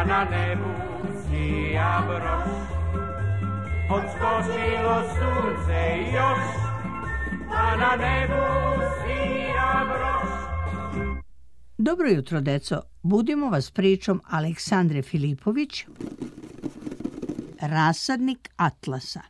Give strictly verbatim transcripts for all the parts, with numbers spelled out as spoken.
a na nebu sija broš. Odskočilo sunce još, a na nebu sija broš. Dobro jutro, deco. Budimo vas pričom Aleksandre Filipović, Rasadnik Atlasa.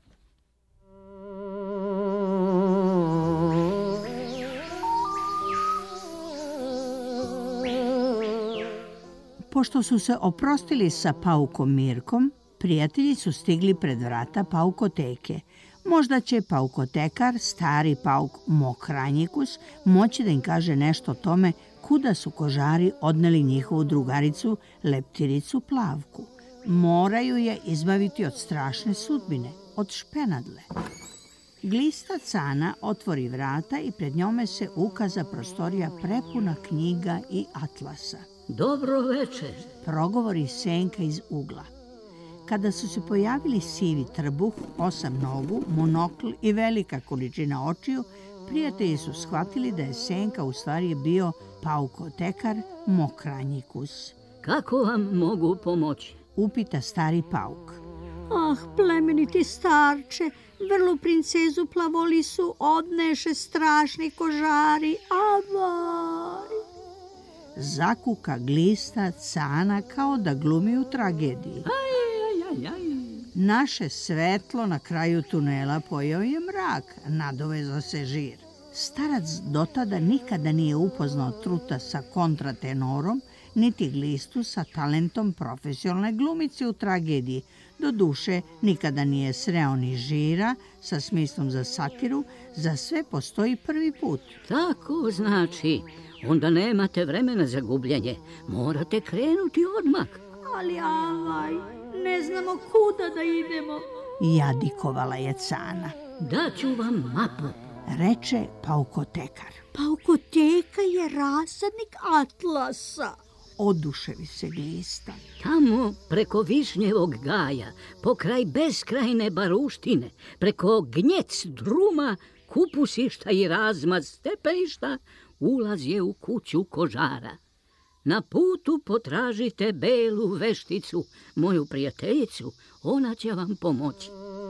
Pošto su se oprostili sa paukom Mirkom, prijatelji su stigli pred vrata paukoteke. Možda će paukotekar, stari pauk Mokranjikus, moći da im kaže nešto o tome kuda su kožari odneli njihovu drugaricu Leptiricu Plavku. Moraju je izbaviti od strašne sudbine, od špenadle. Glista Cana otvori vrata i pred njome se ukaza prostorija prepuna knjiga i atlasa. Dobro večer, progovori Senka iz ugla. Kada su se pojavili sivi trbuh, osam nogu, monokl i velika količina očiju, prijatelji su shvatili da je Senka u stvari bio paukotekar Mokranjikus. Kako vam mogu pomoći? Upita stari pauk. Ah, plemeniti starče, vrlu princezu Plavolisu odneše strašni kožari, avaj! Zakuka glista Cana kao da glumi u tragediji. Aj, aj, aj. Naše svetlo na kraju tunela pojeo je mrak, nadovezao se Žir. Starac dotada nikada nije upoznao Truta sa kontratenorom, niti glistu sa talentom profesionalne glumice u tragediji. Doduše, nikada nije sreo ni Žira sa smislom za satiru, za sve postoji prvi put. Tako znači, onda nemate vremena za gubljenje, morate krenuti odmah. Ali avaj, ne znamo kuda da idemo. Jadikovala je Cana. Daću vam mapu, reče paukotekar. Paukoteka je rasadnik Atlasa. Oduševi se glista. Tamo preko Višnjevog gaja, pokraj beskrajne baruštine, preko gnjec druma, kupusišta i razmaz stepeništa, ulaz je u kuću kožara. Na putu potražite belu vešticu, moju prijateljicu, ona će vam pomoći.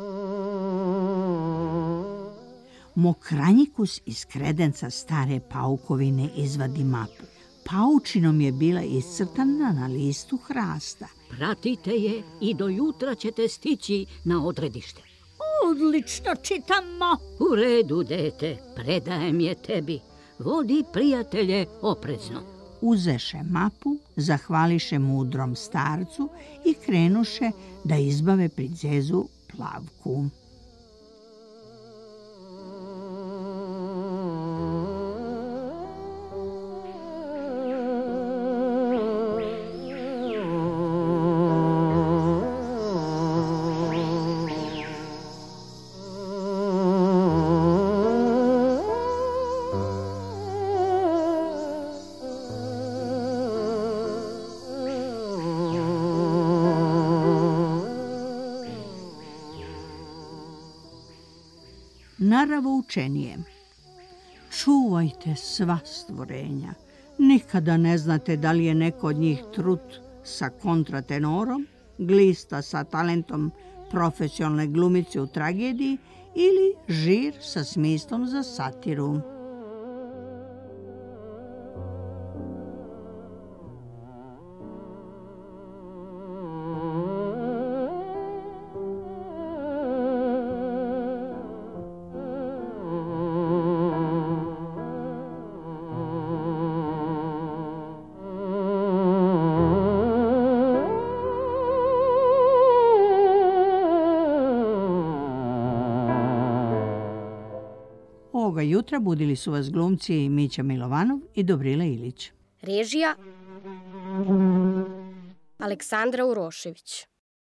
Mokranjikus iz kredenca stare paukovine izvadi mapu. Paučinom je bila iscrtana na listu hrasta. Pratite je i do jutra ćete stići na odredište. Odlično, čitam mapu. U redu, dete, predajem je tebi. Vodi prijatelje oprezno. Uzeše mapu, zahvališe mudrom starcu i krenuše da izbave princezu Plavku. Naravoučenije. Čuvajte sva stvorenja. Nikada ne znate da li je neko od njih Trut sa kontratenorom, glista sa talentom profesionalne glumice u tragediji ili Žir sa smislom za satiru. Ovoga jutra budili su vas glumci Mića Milovanov i Dobrila Ilić. Režija Aleksandra Urošević.